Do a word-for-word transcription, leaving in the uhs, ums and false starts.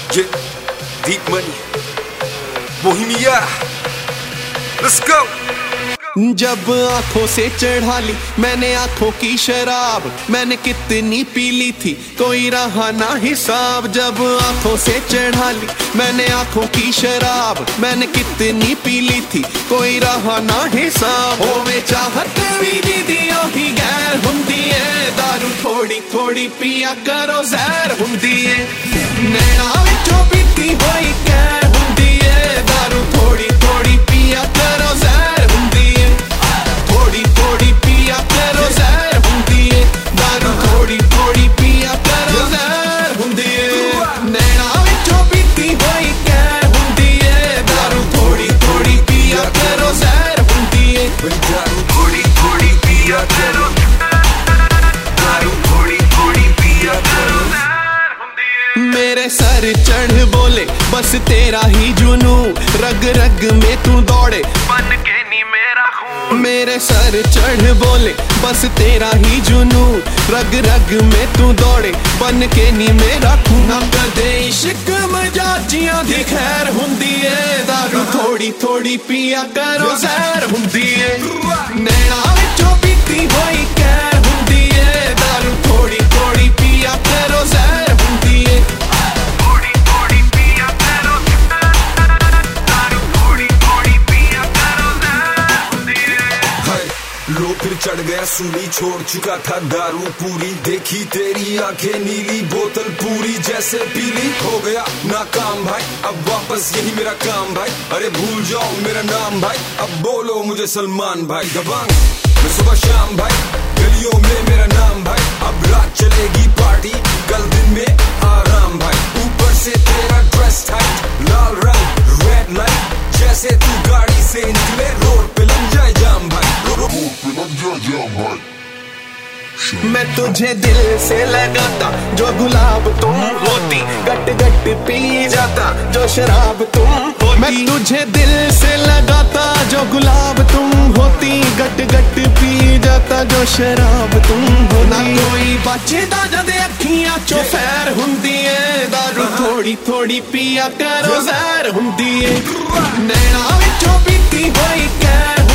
Yeah, deep money, Bohemia, let's go. जब आंखों से चढ़ा ली मैंने आंखों की शराब, मैंने कितनी पी ली थी कोई रहा ना हिसाब। जब आंखों से चढ़ा ली मैंने आंखों की शराब, मैंने कितनी पी ली थी कोई रहा ना हिसाब। होवे चाहत भी दीदियों की गैर हुंदी है, दारू थोड़ी थोड़ी पिया करो जहर हुंदी है। नैना विचों पीती होई गैर हुंदी है, दारू थोड़ी थोड़ी पिया करो जहर हुंदी है। थोड़ी थोड़ी पिया करो जहर हुंदी है, दारू थोड़ी थोड़ी पिया करो जहर हुंदी है। नैना विचों पीती होई गैर हुंदी है, दारू थोड़ी थोड़ी पिया करो जहर हुंदी है। दारू थोड़ी थोड़ी पिया करो, दारू थोड़ी थोड़ी पिया करो। मेरे सर चढ़ बोले बस तेरा ही जुनू, रग रग में तू दौड़े बन के नी मेरा खून। मेरे सर चढ़ बोले बस तेरा ही जुनू, रग रग में तू दौड़े बन के नी मेरा खून। ना कदे इश्क मजाजियां दी खैर हुंदी है, दारू थोड़ी थोड़ी पिया करो जहर हुंदी है। नैना विचों पीती होई खैर हुंदी है, दारू थोड़ी थोड़ी पिया करो जहर हुंदी है। लो फिर चढ़ गया सूली, छोड़ चुका था दारू पूरी, देखी तेरी आंखें नीली, बोतल पूरी जैसे पीली। हो गया नाकाम भाई अब वापस यही मेरा काम भाई, अरे भूल जाओ मेरा नाम भाई, अब बोलो मुझे सलमान भाई। दबंग मैं सुबह शाम भाई, गलियों में मेरा नाम भाई, अब रात चलेगी पार्टी कल दिन में आराम भाई। ऊपर से तेरा ड्रेस टाइट लाल रंग रेड लाइट, जैसे तू गाड़ी से निकले रोड पे लग जाए जाम भाई, रोड पे लग जाए जाम भाई। मैं तुझे दिल से लगाता जो गुलाब तुम होती, गट गट पी जाता जो शराब तुम होती। मैं तुझे दिल से लगाता जो गुलाब तुम होती, गट गट पी जाता जो शराब तुम होती। ना कोई बचदा जदे अखियां चो फैर हुंदी है, दारू थोड़ी थोड़ी पिया करो जहर हुंदी है। नैना विचों पीती होई खैर